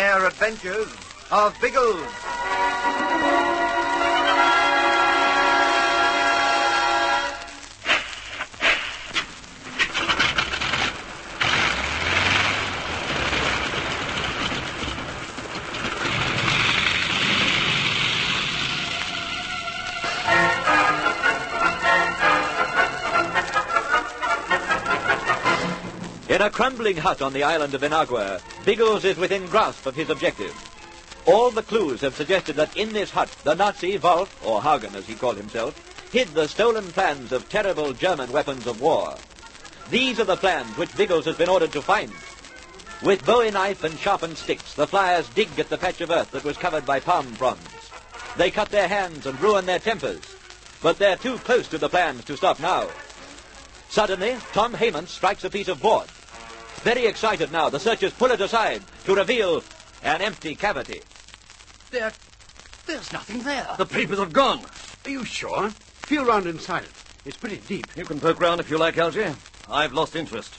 rare adventures of Biggles. In a crumbling hut on the island of Inagua, Biggles is within grasp of his objective. All the clues have suggested that in this hut, the Nazi Wolf, or Hagen as he called himself, hid the stolen plans of terrible German weapons of war. These are the plans which Biggles has been ordered to find. With bowie knife and sharpened sticks, the flyers dig at the patch of earth that was covered by palm fronds. They cut their hands and ruin their tempers, but they're too close to the plans to stop now. Suddenly, Tom Heyman strikes a piece of board. Very excited now, the searchers pull it aside to reveal an empty cavity. There's nothing there. The papers have gone. Are you sure? Feel round inside it. It's pretty deep. You can poke round if you like, Algy. I've lost interest.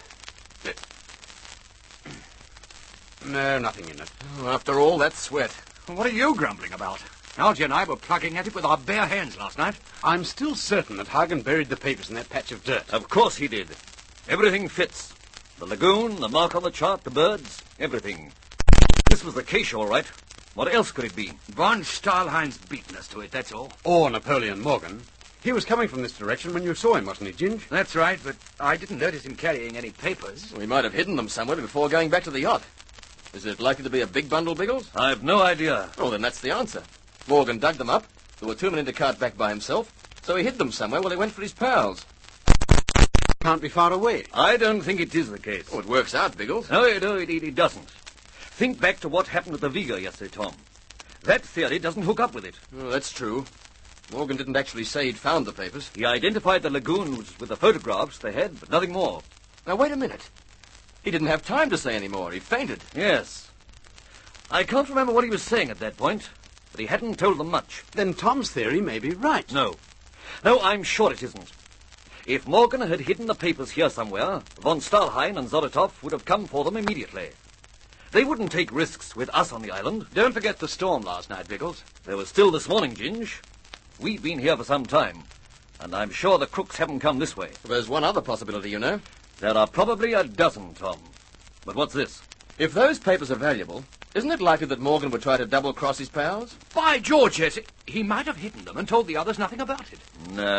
No, nothing in it. Oh, after all that sweat. What are you grumbling about? Algy and I were plugging at it with our bare hands last night. I'm still certain that Hagen buried the papers in that patch of dirt. Of course he did. Everything fits. The lagoon, the mark on the chart, the birds, everything. This was the case, all right. What else could it be? Von Stahlhein's beaten us to it, that's all. Or Napoleon Morgan. He was coming from this direction when you saw him, wasn't he, Ginge? That's right, but I didn't notice him carrying any papers. We might have hidden them somewhere before going back to the yacht. Is it likely to be a big bundle, Biggles? I've no idea. Oh, then that's the answer. Morgan dug them up. There were too many to cart back by himself, so he hid them somewhere while he went for his pals. Can't be far away. I don't think it is the case. Oh, it works out, Biggles. No, it doesn't. Think back to what happened at the Viga yesterday, Tom. That theory doesn't hook up with it. Oh, that's true. Morgan didn't actually say he'd found the papers. He identified the lagoons with the photographs they had, but nothing more. Now, wait a minute. He didn't have time to say any more. He fainted. Yes. I can't remember what he was saying at that point, but he hadn't told them much. Then Tom's theory may be right. No, I'm sure it isn't. If Morgan had hidden the papers here somewhere, von Stahlheim and Zolotov would have come for them immediately. They wouldn't take risks with us on the island. Don't forget the storm last night, Biggles. There was still this morning, Ginge. We've been here for some time, and I'm sure the crooks haven't come this way. There's one other possibility, you know. There are probably a dozen, Tom. But what's this? If those papers are valuable, isn't it likely that Morgan would try to double-cross his pals? By George, yes. He might have hidden them and told the others nothing about it.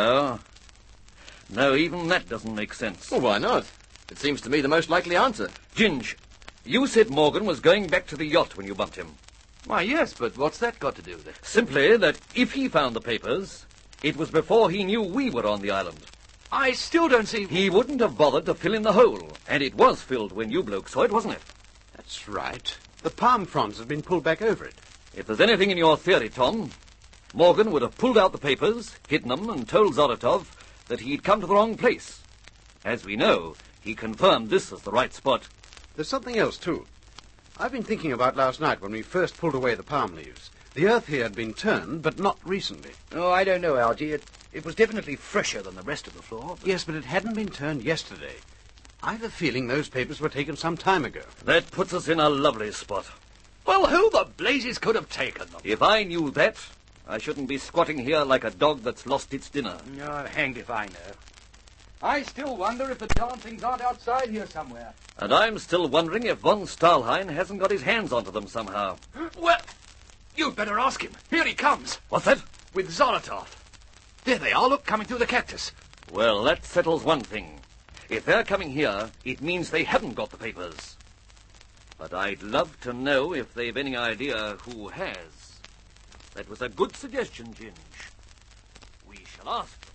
No, even that doesn't make sense. Well, why not? It seems to me the most likely answer. Ginge, you said Morgan was going back to the yacht when you bumped him. Why, yes, but what's that got to do with it? Simply that if he found the papers, it was before he knew we were on the island. I still don't see... He wouldn't have bothered to fill in the hole, and it was filled when you blokes saw it, wasn't it? That's right. The palm fronds have been pulled back over it. If there's anything in your theory, Tom, Morgan would have pulled out the papers, hidden them, and told Zolotov that he'd come to the wrong place. As we know, he confirmed this as the right spot. There's something else, too. I've been thinking about last night when we first pulled away the palm leaves. The earth here had been turned, but not recently. Oh, I don't know, Algy. It was definitely fresher than the rest of the floor. But... Yes, but it hadn't been turned yesterday. I have a feeling those papers were taken some time ago. That puts us in a lovely spot. Well, who the blazes could have taken them? If I knew that, I shouldn't be squatting here like a dog that's lost its dinner. Oh, hanged if I know. I still wonder if the darn things aren't outside here somewhere. And I'm still wondering if von Stahlheim hasn't got his hands onto them somehow. Well, you'd better ask him. Here he comes. What's that? With Zolotov. There they are, look, coming through the cactus. Well, that settles one thing. If they're coming here, it means they haven't got the papers. But I'd love to know if they've any idea who has. That was a good suggestion, Ginge. We shall ask them.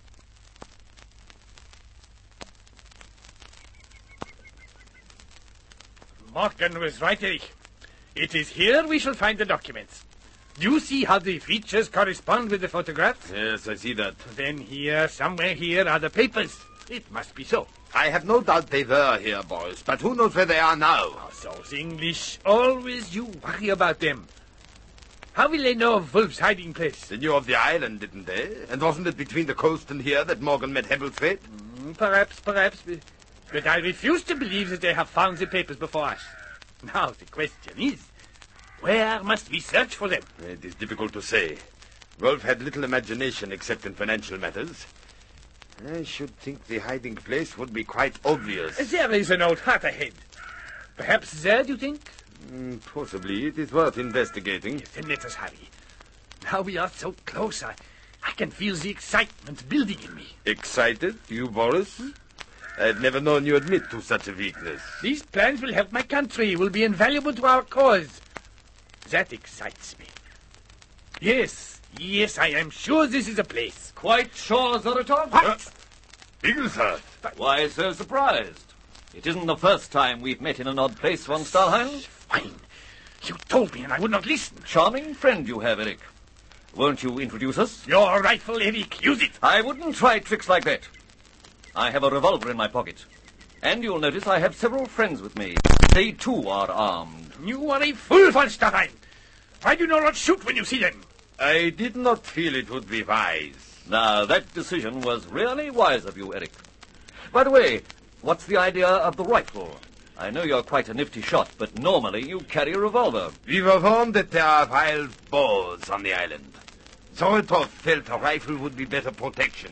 Morgan was right, Erich. It is here we shall find the documents. Do you see how the features correspond with the photographs? Yes, I see that. Then here, somewhere here, are the papers. It must be so. I have no doubt they were here, boys, but who knows where they are now? Oh, those English, always you worry about them. How will they know of Wolf's hiding place? They knew of the island, didn't they? And wasn't it between the coast and here that Morgan met Hebblethwaite? Perhaps. But I refuse to believe that they have found the papers before us. Now, the question is, Where must we search for them? It is difficult to say. Wolf had little imagination except in financial matters. I should think the hiding place would be quite obvious. There is an old hut ahead. Perhaps there, do you think? Possibly. It is worth investigating. Then let us hurry. Now we are so close, I can feel the excitement building in me. Excited? You, Boris? I've never known you admit to such a weakness. These plans will help my country, will be invaluable to our cause. That excites me. Yes, I am sure this is a place. Quite sure, Zaratov? What? Bigglesworth. Why so surprised? It isn't the first time we've met in an odd place, von Stahlheim. Fine. You told me and I would not listen. Charming friend you have, Eric. Won't you introduce us? Your rifle, Eric. Use it. I wouldn't try tricks like that. I have a revolver in my pocket. And you'll notice I have several friends with me. They, too, are armed. You are a fool, von Stahlheim. Why do you not shoot when you see them? I did not feel it would be wise. Now, that decision was really wise of you, Eric. By the way, what's the idea of the rifle? I know you're quite a nifty shot, but normally you carry a revolver. We were warned that there are wild boars on the island. Zoratov felt a rifle would be better protection.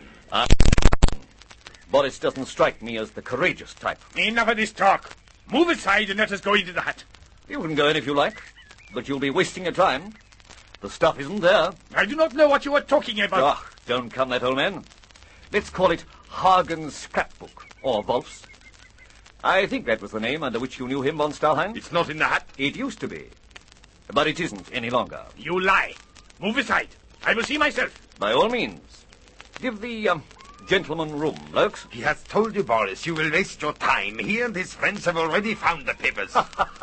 Boris doesn't strike me as the courageous type. Enough of this talk. Move aside and let us go into the hut. You can go in if you like, but you'll be wasting your time. The stuff isn't there. I do not know what you are talking about. Ah, don't come that, old man. Let's call it Hagen's scrapbook, or Wolf's. I think that was the name under which you knew him, von Stahlheim. It's not in the hut. It used to be, but it isn't any longer. You lie. Move aside. I will see myself. By all means. Give the gentleman room, Lokes. He has told you, Boris, you will waste your time. He and his friends have already found the papers.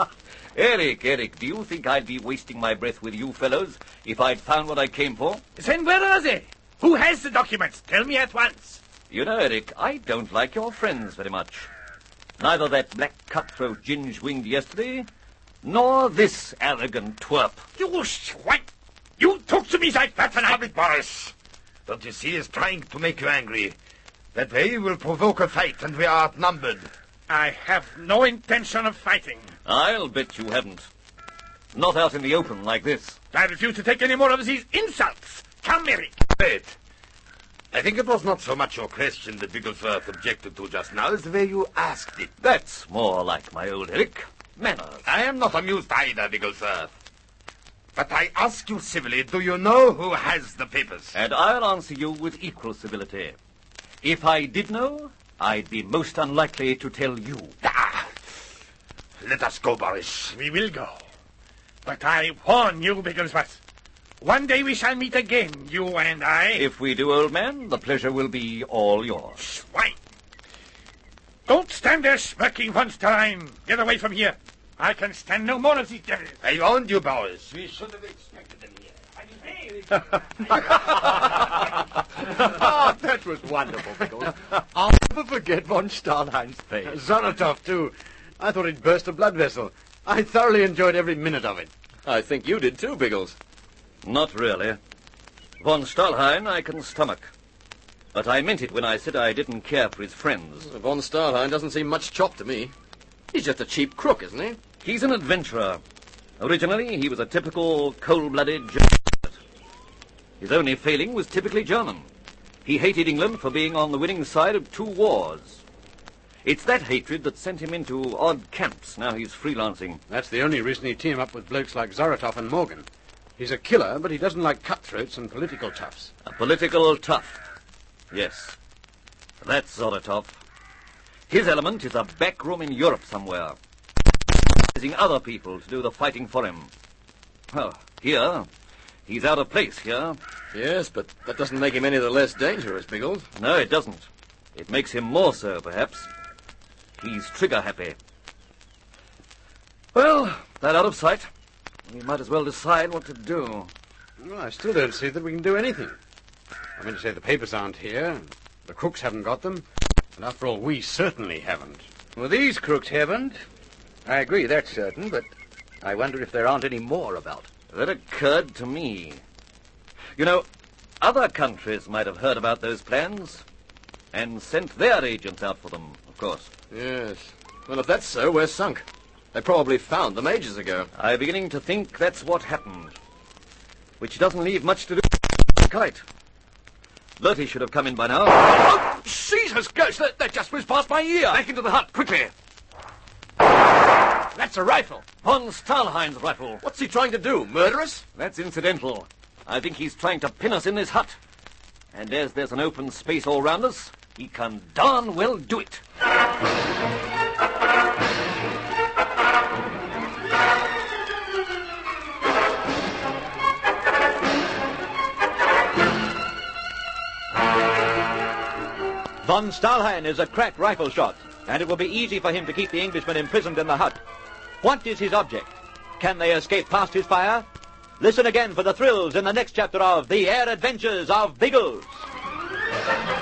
Eric, do you think I'd be wasting my breath with you fellows if I'd found what I came for? Then where are they? Who has the documents? Tell me at once. You know, Eric, I don't like your friends very much. Neither that black cutthroat ginge-winged yesterday, nor this arrogant twerp. You swine! You talk to me like that, and Stop it, Boris. Don't you see he's trying to make you angry? That way will provoke a fight, and we are outnumbered. I have no intention of fighting. I'll bet you haven't. Not out in the open like this. I refuse to take any more of these insults. Come, Eric. Wait. I think it was not so much your question that Bigglesworth objected to just now as the way you asked it. That's more like my old Eric. Manners. I am not amused either, Bigglesworth. But I ask you civilly, do you know who has the papers? And I'll answer you with equal civility. If I did know, I'd be most unlikely to tell you. Let us go, Boris. We will go. But I warn you, Bigglesworth. One day we shall meet again, you and I. If we do, old man, the pleasure will be all yours. Swine! Don't stand there smirking, von Stahlheim. Get away from here. I can stand no more of these devils. I warned you, Boris. We should have expected them here. Oh, that was wonderful, Biggles. I'll never forget von Stahlheim's face. Zaratov, too. I thought he'd burst a blood vessel. I thoroughly enjoyed every minute of it. I think you did too, Biggles. Not really. Von Stahlheim I can stomach. But I meant it when I said I didn't care for his friends. Von Stahlheim doesn't seem much chop to me. He's just a cheap crook, isn't he? He's an adventurer. Originally, he was a typical cold-blooded German. His only failing was typically German. He hated England for being on the winning side of 2 wars. It's that hatred that sent him into odd camps. Now he's freelancing. That's the only reason he'd team up with blokes like Zaratov and Morgan. He's a killer, but he doesn't like cutthroats and political toughs. A political tough. Yes. That's Zaratov. His element is a back room in Europe somewhere. Using other people to do the fighting for him. Well, here, he's out of place here. Yes, but that doesn't make him any the less dangerous, Biggles. No, it doesn't. It makes him more so, perhaps. He's trigger-happy. Well, that out of sight, we might as well decide what to do. Well, I still don't see that we can do anything. I mean to say the papers aren't here, the crooks haven't got them, and after all, we certainly haven't. Well, these crooks haven't. I agree, that's certain, but I wonder if there aren't any more about. That occurred to me. You know, other countries might have heard about those plans and sent their agents out for them, of course. Yes. Well, if that's so, we're sunk. They probably found them ages ago. I'm beginning to think that's what happened. Which doesn't leave much to do with the kite. Bertie should have come in by now. Oh, Jesus, Ghost, that just whizzed past my ear. Back into the hut, quickly. That's a rifle. Von Stahlhein's rifle. What's he trying to do? Murder us? That's incidental. I think he's trying to pin us in this hut. And as there's an open space all round us, he can darn well do it. Von Stahlhein is a crack rifle shot, and it will be easy for him to keep the Englishmen imprisoned in the hut. What is his object? Can they escape past his fire? Listen again for the thrills in the next chapter of The Air Adventures of Biggles.